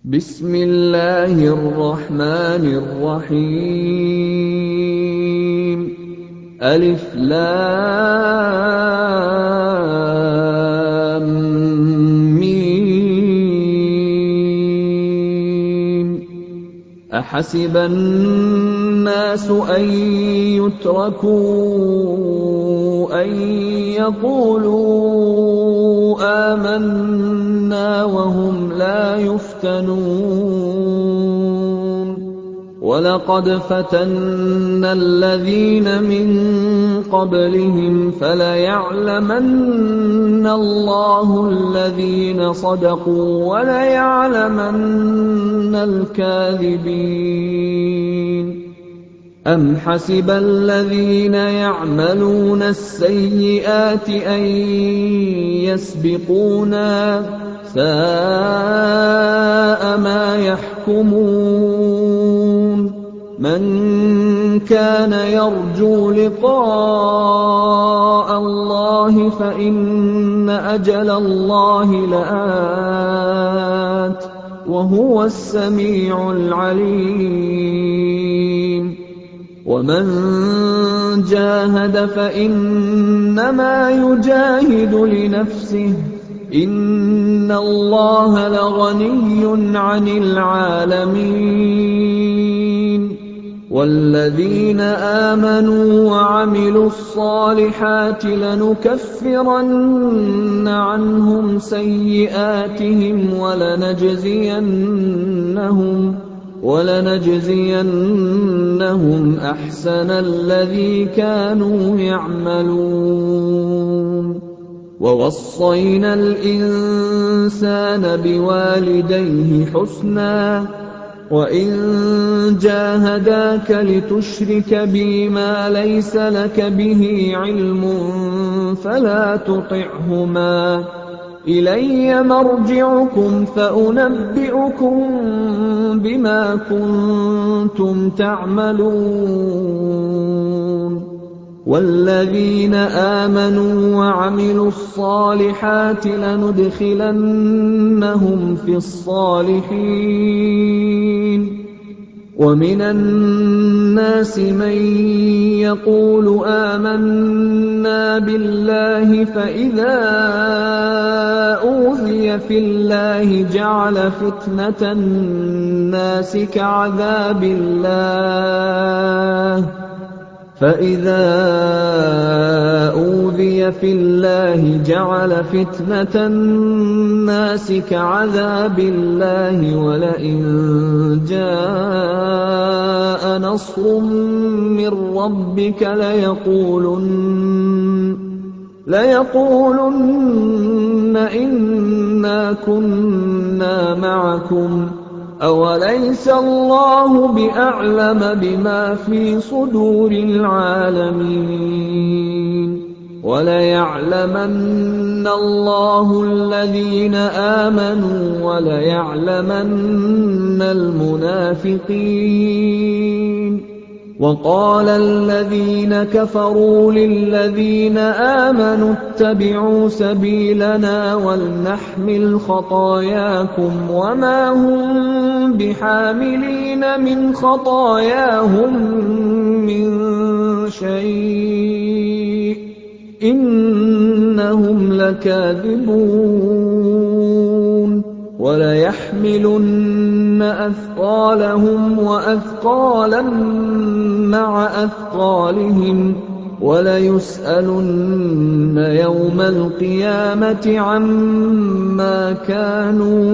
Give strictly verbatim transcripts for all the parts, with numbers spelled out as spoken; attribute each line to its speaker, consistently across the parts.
Speaker 1: بِسْمِ اللَّهِ الرَّحْمَٰنِ الرَّحِيمِ أَلِفْ لَامْ مِيمٌ أَحَسِبَ النَّاسُ أَن يُتْرَكُوا أَن يَقُولُوا آمَنَّا وَهُمْ لَا يُفْتَنُونَ وَلَقَدْ فَتَنَّا الَّذِينَ مِن قَبْلِهِمْ فَلَيَعْلَمَنَّ اللَّهُ الَّذِينَ صَدَقُوا وَلَيَعْلَمَنَّ الْكَاذِبِينَ أَمْ حَسِبَ الَّذِينَ يَعْمَلُونَ السَّيِّئَاتِ أَن يَسْبِقُونَا ۚ سَاءَ مَا يَحْكُمُونَ مَن كَانَ يَرْجُو لِقَاءَ اللَّهِ فَإِنَّ أَجَلَ اللَّهِ لَآتٍ ۚ وَهُوَ السَّمِيعُ الْعَلِيمُ وَمَن جَاهَدَ فَإِنَّمَا يُجَاهِدُ لِنَفْسِهِ ۚ إِنَّ اللَّهَ لَغَنِيٌّ عَنِ الْعَالَمِينَ وَالَّذِينَ آمَنُوا وَعَمِلُوا الصَّالِحَاتِ لَنُكَفِّرَنَّ عَنْهُمْ سَيِّئَاتِهِمْ وَلَنَجْزِيَنَّهُمْ وَلَنَجْزِيَنَّهُمْ أَحْسَنَ الَّذِي كَانُوا يَعْمَلُونَ وَوَصَّيْنَا الْإِنسَانَ بِوَالِدَيْهِ حُسْنًا ۖ وَإِن جَاهَدَاكَ لِتُشْرِكَ بِي مَا لَيْسَ لَكَ بِهِ عِلْمٌ فَلَا تُطِعْهُمَا ۚ إِلَيَّ مَرْجِعُكُمْ فَأُنَبِّئُكُم بِمَا كُنتُمْ تَعْمَلُونَ وَالَّذِينَ آمَنُوا وَعَمِلُوا الصَّالِحَاتِ لَنُدْخِلَنَّهُمْ فِي الصَّالِحِينَ وَمِنَ النَّاسِ مَن يَقُولُ آمَنَّا بِاللَّهِ فَإِذَا أُوذِيَ فِي اللَّهِ جَعَلَ فِتْنَةَ النَّاسِ كَعَذَابِ اللَّهِ فَإِذَا أُوذِيَ فِي اللَّهِ جَعَلَ فِتْنَةَ النَّاسِ كَعَذَابِ اللَّهِ وَلَئِن جَاءَ نَصْرٌ مِّن رَّبِّكَ لَيَقُولُنَّ لَيَقُولُنَّ إِنَّا كُنَّا مَعَكُمْ ۚ أَوَلَيْسَ اللَّهُ بِأَعْلَمَ بِمَا فِي صُدُورِ الْعَالَمِينَ وَلَيَعْلَمَنَّ اللَّهُ الَّذِينَ آمَنُوا وَلَيَعْلَمَنَّ الْمُنَافِقِينَ وَقَالَ الَّذِينَ كَفَرُوا لِلَّذِينَ آمَنُوا اتَّبِعُوا سَبِيلَنَا وَلْنَحْمِلْ خَطَايَاكُمْ وَمَا هُم بِحَامِلِينَ مِنْ خَطَايَاهُم مِّن شَيْءٍ ۖ إِنَّهُمْ لَكَاذِبُونَ وَلَيَحْمِلُنَّ أَثْقَالَهُمْ وَأَثْقَالًا مَّعَ أَثْقَالِهِمْ وَلَيُسْأَلُنَّ يَوْمَ الْقِيَامَةِ عَمَّا كَانُوا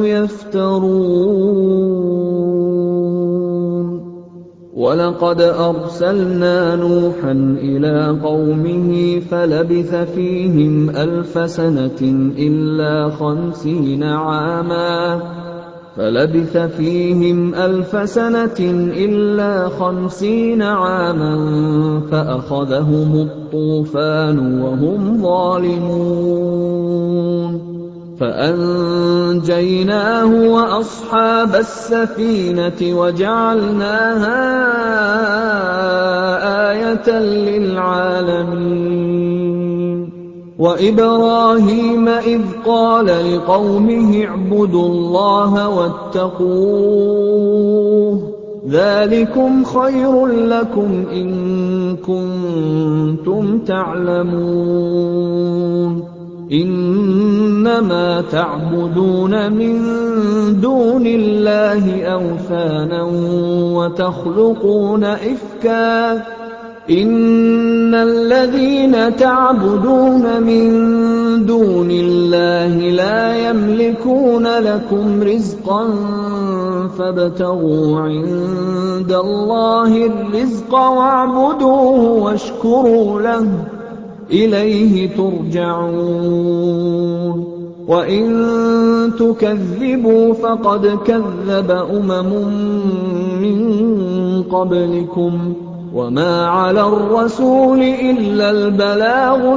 Speaker 1: يَفْتَرُونَ وَلَقَدْ أَرْسَلْنَا نُوحًا إِلَىٰ قَوْمِهِ فَلَبِثَ فِيهِمْ أَلْفَ سَنَةٍ إِلَّا خَمْسِينَ عَامًا فَلَبِثَ فِيهِمْ أَلْفَ سَنَةٍ إِلَّا خَمْسِينَ عَامًا فَأَخَذَهُمُ الطُّوفَانُ وَهُمْ ظَالِمُونَ فَأَنجَيْنَاهُ وَأَصْحَابَ السَّفِينَةِ وَجَعَلْنَاهَا آيَةً لِّلْعَالَمِينَ وَإِبْرَاهِيمَ إِذْ قَالَ لِقَوْمِهِ اعْبُدُوا اللَّهَ وَاتَّقُوهُ ذَٰلِكُمْ خَيْرٌ لَّكُمْ إِن كُنتُمْ تَعْلَمُونَ إِنَّمَا تَعْبُدُونَ مِن دُونِ اللَّهِ أَوْثَانًا وَتَخْلُقُونَ إِفْكًا إِنَّ الَّذِينَ تَعْبُدُونَ مِن دُونِ اللَّهِ لَا يَمْلِكُونَ لَكُمْ رِزْقًا فَابْتَغُوا عِندَ اللَّهِ الرِّزْقَ وَاعْبُدُوهُ وَاشْكُرُوا لَهُ ۖ إِلَيْهِ تُرْجَعُونَ وَإِن تُكَذِّبُوا فَقَدْ كَذَّبَ أُمَمٌ مِّن قَبْلِكُمْ ۖ وَمَا عَلَى الرَّسُولِ إِلَّا الْبَلَاغُ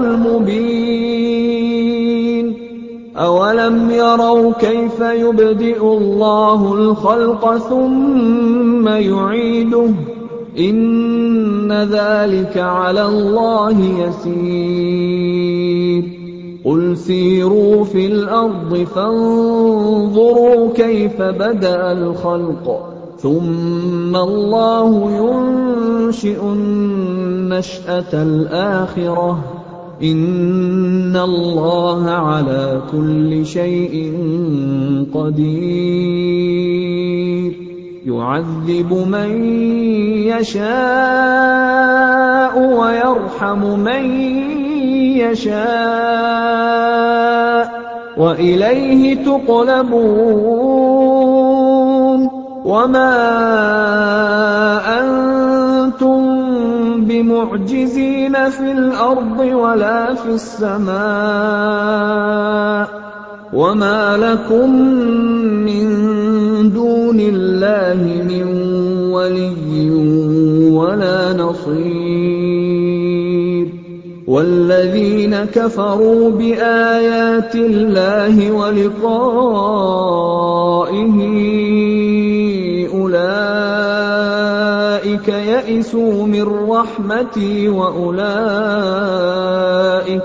Speaker 1: الْمُبِينُ أَوَلَمْ يَرَوْا كَيْفَ يُبْدِئُ اللَّهُ الْخَلْقَ ثُمَّ يُعِيدُهُ ۚ إِنَّ ذَٰلِكَ عَلَى اللَّهِ يَسِيرٌ قُلْ سِيرُوا فِي الْأَرْضِ فَانظُرُوا كَيْفَ بَدَأَ الْخَلْقَ ثُمَّ اللَّهُ يُنشِئُ النَّشْأَةَ الْآخِرَةَ ۚ إِنَّ اللَّهَ عَلَىٰ كُلِّ شَيْءٍ قَدِيرٌ يُعَذِّبُ مَن يَشَاءُ وَيَرْحَمُ مَن يَشَاءُ ۖ وَإِلَيْهِ تُقْلَبُونَ وَمَا أَنتُم بِمُعْجِزِينَ فِي الْأَرْضِ وَلَا فِي السَّمَاءِ ۖ وَمَا لَكُم مِّن دُونِ اللَّهِ مِن وَلِيٍّ وَلَا نَصِيرٍ وَالَّذِينَ كَفَرُوا بِآيَاتِ اللَّهِ وَلِقَائِهِ أُولَٰئِكَ يَئِسُوا مِن رَّحْمَتِي وَأُولَٰئِكَ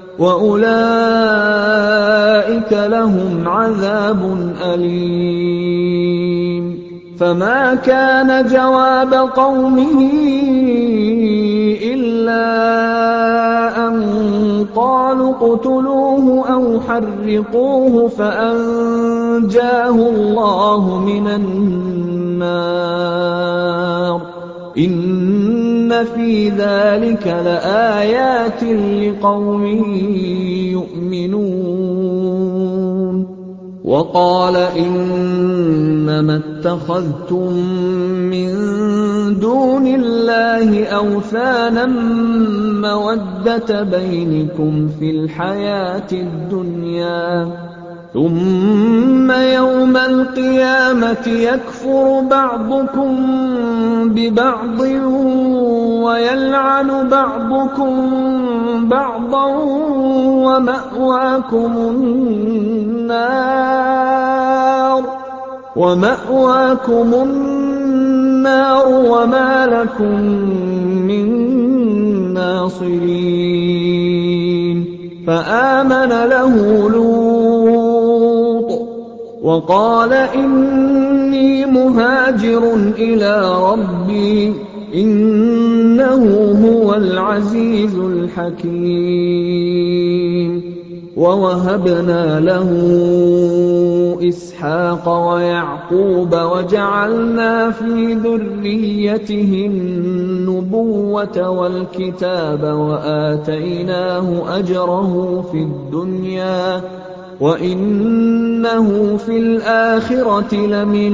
Speaker 1: وَأُولَٰئِكَ لَهُمْ عَذَابٌ أَلِيمٌ فَمَا كَانَ جَوَابَ قَوْمِهِ إِلَّا أَن قَالُوا اقْتُلُوهُ أَوْ حَرِّقُوهُ فَأَنجَاهُ اللَّهُ مِنَ النَّارِ ۚ إِنَّ فِي ذَٰلِكَ لَآيَاتٍ لِّقَوْمٍ يُؤْمِنُونَ وَقَالَ إِنَّمَا اتَّخَذْتُم مِّن دُونِ اللَّهِ أَوْثَانًا مَّوَدَّةَ بَيْنِكُمْ فِي الْحَيَاةِ الدُّنْيَا ۖ ثُمَّ يَوْمَ الْقِيَامَةِ يَكْفُرُ بَعْضُكُم بِبَعْضٍ وَيَلْعَنُ بَعْضُكُم بَعْضًا وَمَأْوَاكُمُ النَّارُ وَمَأْوَاكُمُ النَّارُ وَمَا لَكُم مِّن نَّاصِرِينَ فَآمَنَ لَهُ لُوطٌ وَقَالَ إِنِّي مُهَاجِرٌ إِلَىٰ رَبِّي إِنَّهُ هُوَ الْعَزِيزُ الْحَكِيمُ وَوَهَبْنَا لَهُ إِسْحَاقَ وَيَعْقُوبَ وَجَعَلْنَا فِي ذُرِّيَّتِهِ النُّبُوَّةَ وَالْكِتَابَ وَآتَيْنَاهُ أَجْرَهُ فِي الدُّنْيَا وَإِنَّهُ فِي الْآخِرَةِ لَمِنَ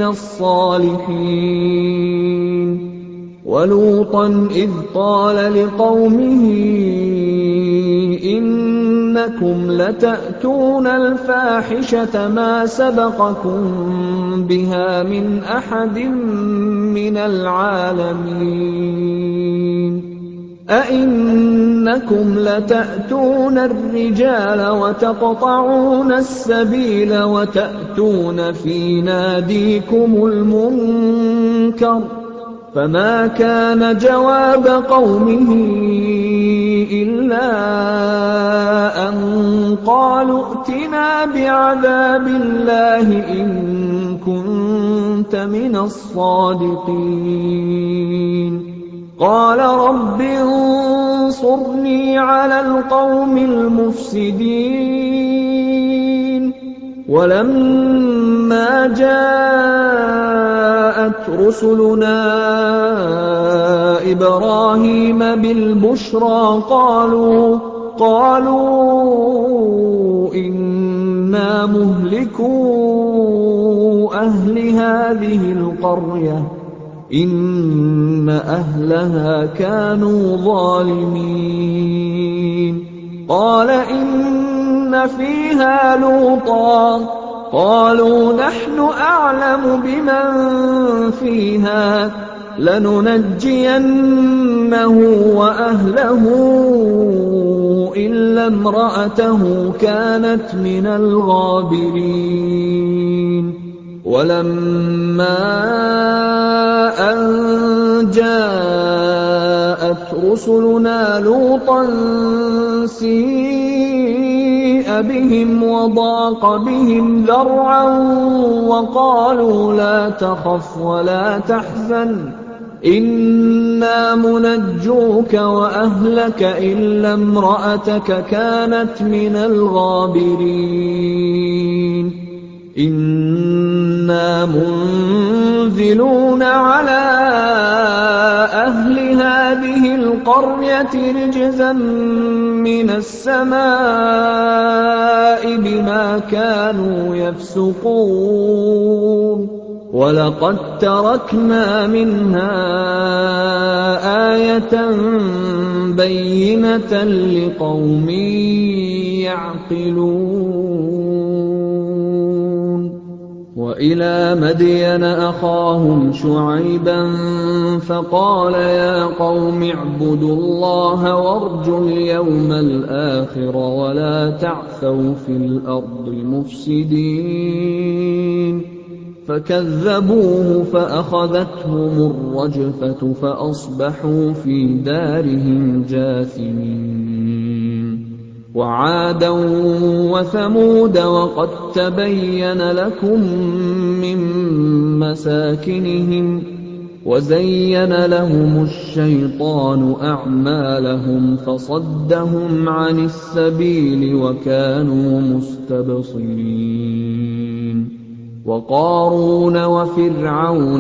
Speaker 1: الصَّالِحِينَ وَلُوطًا إِذْ قَالَ لِقَوْمِهِ إِنَّكُمْ لَتَأْتُونَ الْفَاحِشَةَ مَا سَبَقَكُم بِهَا مِنْ أَحَدٍ مِّنَ الْعَالَمِينَ أَئِنَّكُمْ لَتَأْتُونَ الرِّجَالَ وَتَقْطَعُونَ السَّبِيلَ وَتَأْتُونَ فِي نَادِيكُمُ الْمُنكَرَ فما كان جواب قومه إلا أن قالوا ائتنا بعذاب الله إن كنت من الصادقين قال رب انصرني على القوم المفسدين ولما جاءت رسلنا إبراهيم بالبشرى قالوا قالوا إنا مهلكو أهل هذه القرية إن أهلها كانوا ظالمين قال إن فيها لوطا قالوا نحن أعلم بمن فيها لننجينه وأهله إلا امرأته كانت من الغابرين ولما أن جاءت رسلنا لوطا سيء بهم وضاق بهم ذرعا وقالوا لا تخف ولا تحزن إنا منجوك وأهلك إلا امرأتك كانت من الغابرين إنا منزلون على أهل هذه القرية رجزا من السماء بما كانوا يفسقون ولقد تركنا منها آية بينة لقوم يعقلون وإلى مدين أخاهم شعيبا فقال يا قوم اعبدوا الله وارجوا اليوم الآخر ولا تعثوا في الأرض مفسدين فكذبوه فأخذتهم الرجفة فأصبحوا في دارهم جاثمين وعادا وثمود وقد تبين لكم من مساكنهم وزين لهم الشيطان أعمالهم فصدهم عن السبيل وكانوا مستبصرين وقارون وفرعون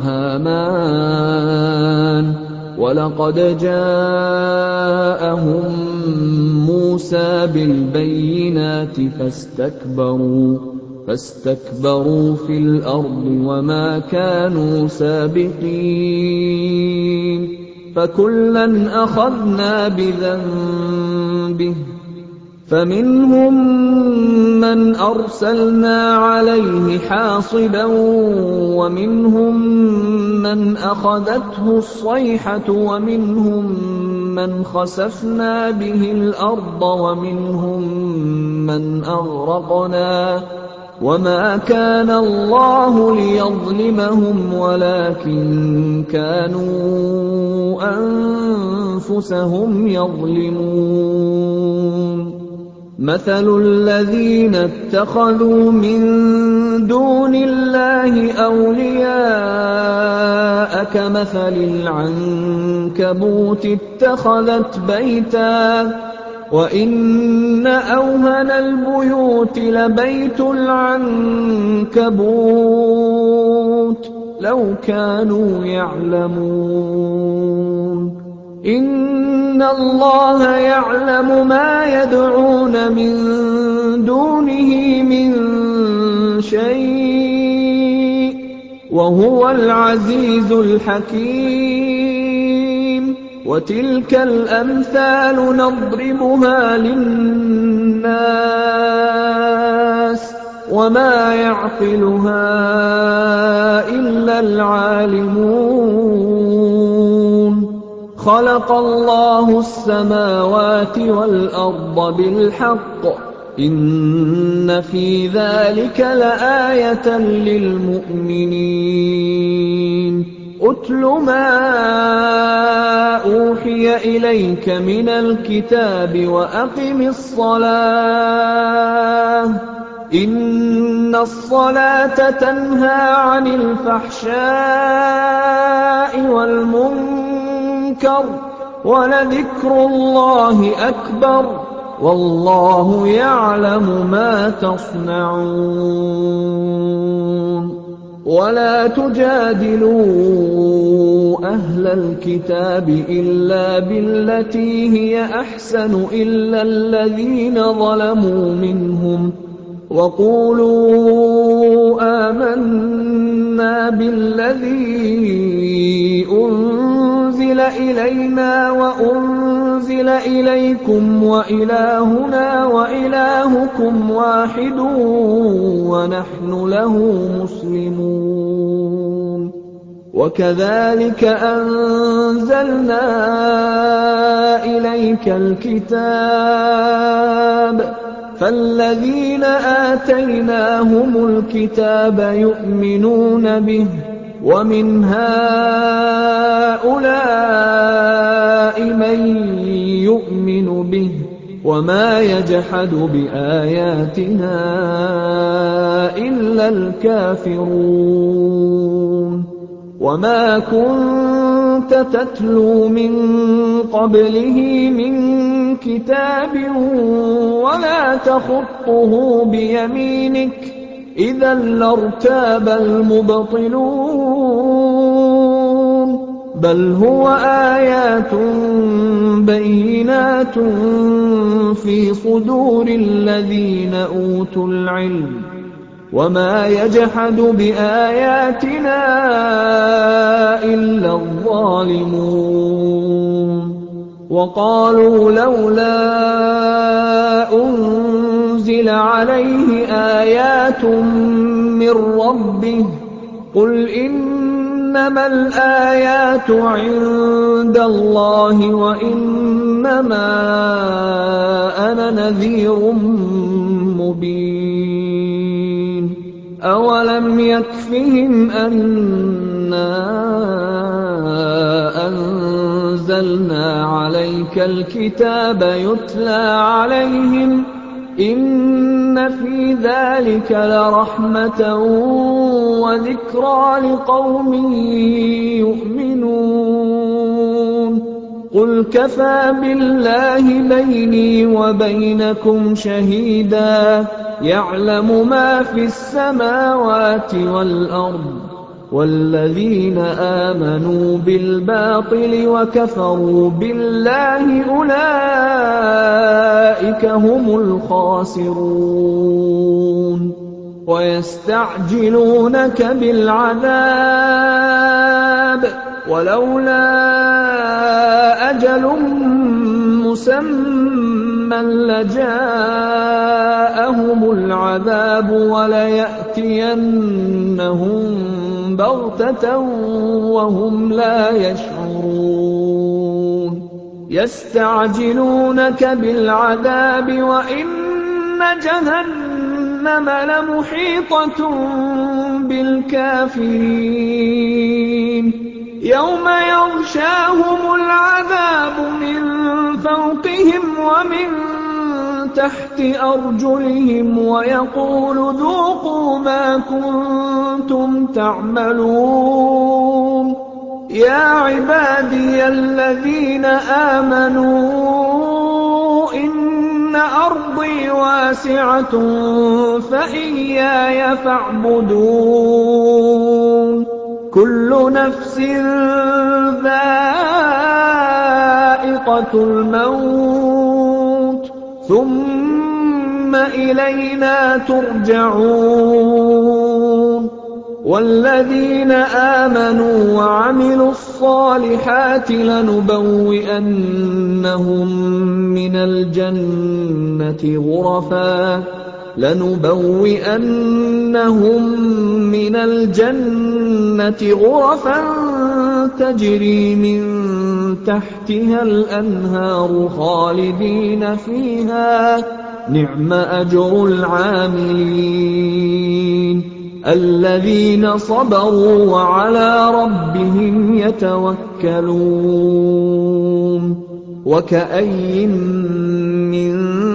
Speaker 1: وهامان ولقد جاءهم موسى بالبينات فاستكبروا فاستكبروا في الأرض وما كانوا سابقين فكلا أخذنا بذنبه فمنهم من أرسلنا عليه حاصبا ومنهم من أخذته الصيحة ومنهم من خسفنا به الأرض ومنهم من أغرقنا وما كان الله ليظلمهم ولكن كانوا أنفسهم يظلمون مثل الذين اتخذوا من دون الله أولياء كمثل العنكبوت اتخذت بيتا وإن أوهن البيوت لبيت العنكبوت لو كانوا يعلمون إن الله يعلم ما يدعون من دونه من شيء وهو العزيز الحكيم وتلك الأمثال نضربها للناس وما يعقلها إلا العالمون خلق الله السماوات والأرض بالحق إن في ذلك لآية للمؤمنين أُتْلُ مَا أُوحِيَ إِلَيْكَ مِنَ الْكِتَابِ وَأَقِمِ الصَّلَاةَ ۖ إِنَّ الصَّلَاةَ تَنْهَىٰ عَنِ الْفَحْشَاءِ وَالْمُنكَرِ ۗ وَلَذِكْرُ اللَّهِ أَكْبَرُ ۗ وَاللَّهُ يَعْلَمُ مَا تَصْنَعُونَ وَلَا تُجَادِلُوا أَهْلَ الْكِتَابِ إِلَّا بِالَّتِي هِيَ أَحْسَنُ إِلَّا الَّذِينَ ظَلَمُوا مِنْهُمْ وَقُولُوا آمَنَّا بِالَّذِي أُنزِلَ إِلَيْنَا وَأُنزِلَ إِلَيْكُمْ وَإِلَٰهُنَا وَإِلَٰهُكُمْ وَاحِدٌ وَنَحْنُ لَهُ مُسْلِمُونَ وَكَذَٰلِكَ أَنزَلْنَا إِلَيْكَ الْكِتَابَ فَالَّذِينَ آتَيْنَاهُمُ الْكِتَابَ يُؤْمِنُونَ بِهِ وَمِنْ هَٰؤُلَاءِ مَن يُؤْمِنُ بِهِ وَمَا يَجْحَدُ بِآيَاتِنَا إِلَّا الْكَافِرُونَ وَمَا كُنتَ تَتْلُو مِن قَبْلِهِ مِن كِتَابٍ وَلَا تَخُطُّهُ بِيَمِينِكَ ۖ إِذًا لَّارْتَابَ الْمُبْطِلُونَ بَلْ هُوَ آيَاتٌ بَيِّنَاتٌ فِي صُدُورِ الَّذِينَ أُوتُوا الْعِلْمَ ۚ وَمَا يَجْحَدُ بِآيَاتِنَا إِلَّا الظَّالِمُونَ وَقَالُوا لَوْلَا أُنزِلَ عَلَيْهِ آيَاتٌ مِّن رَّبِّهِ ۖ قُلْ إِنَّمَا الْآيَاتُ عِندَ اللَّهِ وَإِنَّمَا أَنَا نَذِيرٌ مُّبِينٌ أَوَلَمْ يَكْفِهِمْ أَنَّا أَنزَلْنَا عَلَيْكَ الْكِتَابَ يُتْلَىٰ عَلَيْهِمْ ۚ إِنَّ فِي ذَٰلِكَ لَرَحْمَةً وَذِكْرَىٰ لِقَوْمٍ يُؤْمِنُونَ قُلْ كَفَىٰ بِاللَّهِ بَيْنِي وَبَيْنَكُمْ شَهِيدًا يَعْلَمُ مَا فِي السَّمَاوَاتِ وَالْأَرْضِ ۗ وَالَّذِينَ آمَنُوا بِالْبَاطِلِ وَكَفَرُوا بِاللَّهِ أُولَٰئِكَ هُمُ الْخَاسِرُونَ وَيَسْتَعْجِلُونَكَ بِالْعَذَابِ وَلَوْلَا أَجَلٌ مُّسَمًّى لَّجَاءَهُمُ الْعَذَابُ وَلَيَأْتِيَنَّهُم بَغْتَةً وَهُمْ لَا يَشْعُرُونَ يَسْتَعْجِلُونَكَ بِالْعَذَابِ وَإِنَّ جَهَنَّمَ لَمُحِيطَةٌ بِالْكَافِرِينَ يَوْمَ يَغْشَاهُمُ الْعَذَابُ مِن فَوْقِهِمْ وَمِن تَحْتِ أَرْجُلِهِمْ وَيَقُولُ ذُوقُوا مَا كُنتُمْ تَعْمَلُونَ يَا عِبَادِيَ الَّذِينَ آمَنُوا إِنَّ أَرْضِي وَاسِعَةٌ فَإِيَّايَ فَاعْبُدُونِ كُلُّ نَفْسٍ ذَائِقَةُ الْمَوْتِ ثُمَّ إِلَيْنَا تُرْجَعُونَ وَالَّذِينَ آمَنُوا وَعَمِلُوا الصَّالِحَاتِ لَنُبَوِّئَنَّهُم مِّنَ الْجَنَّةِ غُرَفًا لَنُبَوِّئَنَّهُم مِّنَ الْجَنَّةِ غُرَفًا تَجْرِي مِن تَحْتِهَا الْأَنْهَارُ خَالِدِينَ فِيهَا ۚ نِعْمَ أَجْرُ الْعَامِلِينَ الَّذِينَ صَبَرُوا وَعَلَىٰ رَبِّهِمْ يَتَوَكَّلُونَ وَكَأَيِّن مِّن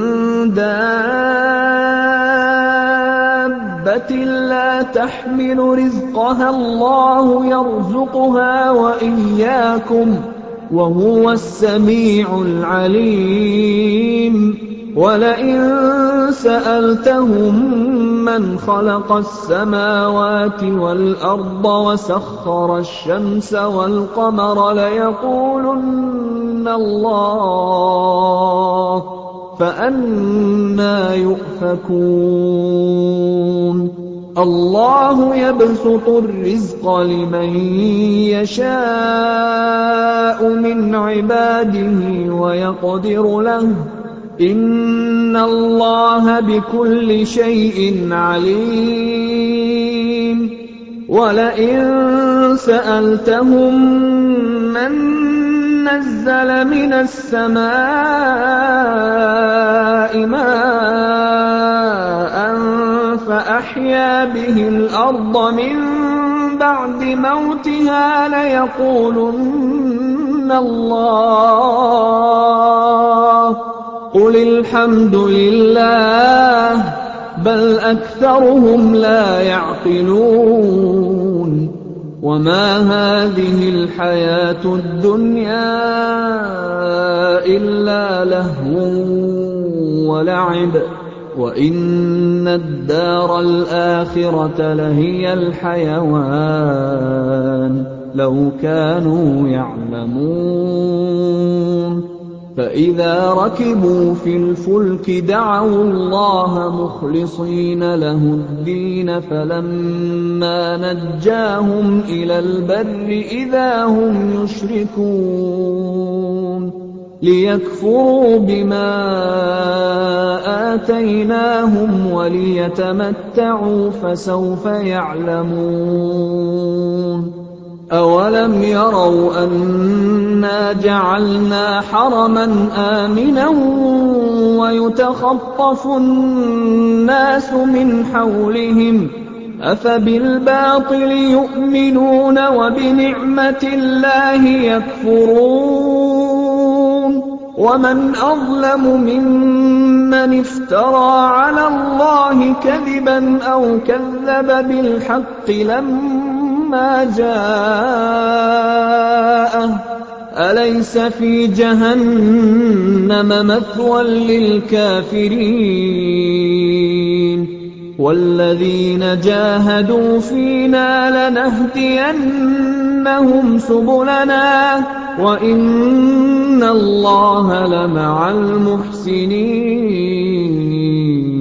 Speaker 1: دَابَّةٍ لَّا تَحْمِلُ رِزْقَهَا اللَّهُ يَرْزُقُهَا وَإِيَّاكُمْ ۚ وَهُوَ السَّمِيعُ الْعَلِيمُ وَلَئِن سَأَلْتَهُم مَّنْ خَلَقَ السَّمَاوَاتِ وَالْأَرْضَ وَسَخَّرَ الشَّمْسَ وَالْقَمَرَ لَيَقُولُنَّ اللَّهُ ۖ فَأَنَّىٰ يُؤْفَكُونَ اللَّهُ يَبْسُطُ الرِّزْقَ لِمَن يَشَاءُ مِنْ عِبَادِهِ وَيَقْدِرُ لَهُ ۚ إِنَّ اللَّهَ بِكُلِّ شَيْءٍ عَلِيمٌ وَلَئِن سَأَلْتَهُم مَّن نَّزَّلَ مِنَ السَّمَاءِ مَاءً فَأَحْيَا بِهِ الْأَرْضَ مِن بَعْدِ مَوْتِهَا لَيَقُولُنَّ اللَّهُ ۚ قُلِ الْحَمْدُ لِلَّهِ ۚ بَلْ أَكْثَرُهُمْ لَا يَعْقِلُونَ وَمَا هَٰذِهِ الْحَيَاةُ الدُّنْيَا إِلَّا لَهْوٌ وَلَعِبٌ ۚ وَإِنَّ الدَّارَ الْآخِرَةَ لَهِيَ الْحَيَوَانُ ۚ لَوْ كَانُوا يَعْلَمُونَ فَإِذَا رَكِبُوا فِي الْفُلْكِ دَعَوُا اللَّهَ مُخْلِصِينَ لَهُ الدِّينَ فَلَمَّا نَجَّاهُمْ إِلَى الْبَرِّ إِذَا هُمْ يُشْرِكُونَ لِيَكْفُرُوا بِمَا آتَيْنَاهُمْ وَلِيَتَمَتَّعُوا فَسَوْفَ يَعْلَمُونَ أَوَلَمْ يَرَوْا أَنَّا جَعَلْنَا حَرَمًا آمِنًا وَيُتَخَطَّفُ النَّاسُ مِنْ حَوْلِهِمْ ۚ أَفَبِالْبَاطِلِ يُؤْمِنُونَ وَبِنِعْمَةِ اللَّهِ يَكْفُرُونَ وَمَنْ أَظْلَمُ مِمَّنِ افْتَرَىٰ عَلَى اللَّهِ كَذِبًا أَوْ كَذَّبَ بِالْحَقِّ لَمَّا جَاءَهُ ۚ أَلَيْسَ فِي جَهَنَّمَ مَثْوًى لِّلْكَافِرِينَ وَالَّذِينَ جَاهَدُوا فِينَا لَنَهْدِيَنَّهُمْ سُبُلَنَا ۚ وَإِنَّ اللَّهَ لَمَعَ الْمُحْسِنِينَ